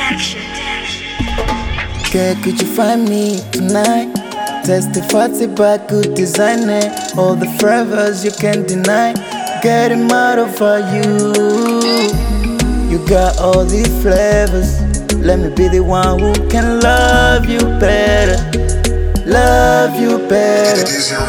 Girl, could you find me tonight? Testify about good designer. All the flavors you can't deny. Get him out of you. You got all these flavors. Let me be the one who can love you better. Love you better.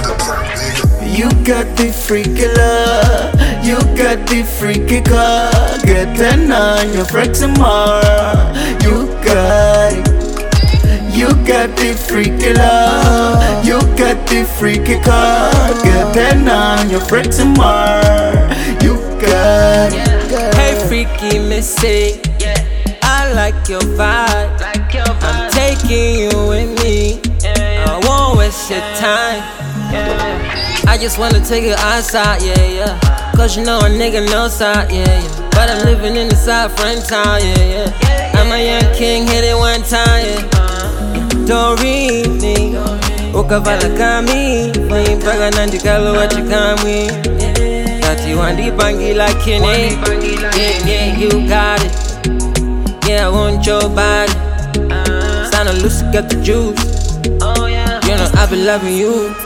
You got the freaky love. You got the freaky car. Get that on your friend tomorrow. You got it. You got the freaky love. You got the freaky car. Get that on your friend tomorrow. You got it. Hey freaky missy, I like your vibe. I'm taking you with me. I won't waste your time. I just wanna take you outside, yeah. Cause you know a nigga no side, yeah. But I'm living in the side front town, yeah. I'm a young king, hit it one time, yeah. Dorini, ukavala kami, mpaka nandikalo wachikamwi. Tati wandipangi like Kenny, yeah, you got it. Yeah, I want your body. Sana Lucy got the juice. You know I be loving you.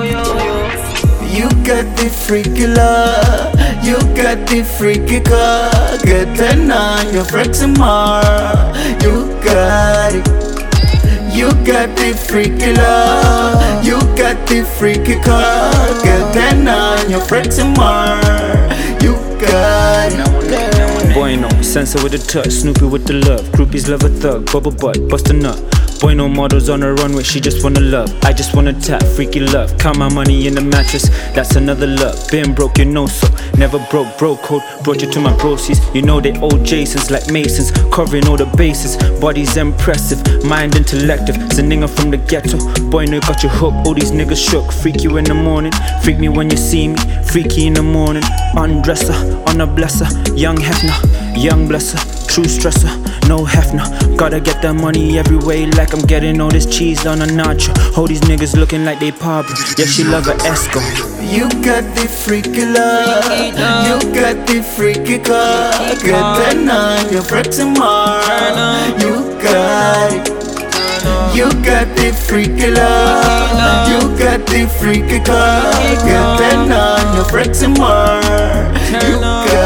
You got the freaky love. You got the freaky car. Get that on your friend tomorrow. You got it. You got the freaky love. You got the freaky car. Get that on your friend tomorrow. You got it. Boy no, Sansa with a touch, Snoopy with the love. Groupies love a thug, bubble butt, bust a nut. Boy no models on the runway, she just wanna love. I just wanna tap, freaky love. Count my money in the mattress, that's another love. Been broke, you know so. Never broke, bro code. Brought you to my brossies. You know they old Jasons like Masons, covering all the bases. Body's impressive, mind intellective. It's a nigga from the ghetto. Boy no got you hooked, all these niggas shook. Freak you in the morning, freak me when you see me. Freaky in the morning, undresser, on a blesser. Young Hefner, young blesser, true stressor, no Hefner. Gotta get that money every way, like I'm getting all this cheese on a nacho. All these niggas looking like they Pablo, yeah she love a Esco. You got the freaky love. You got the freaky car. Get that on your friend tomorrow. You got it. You got the freaky love. You got the freaky car. Get that on your friend tomorrow. You got it.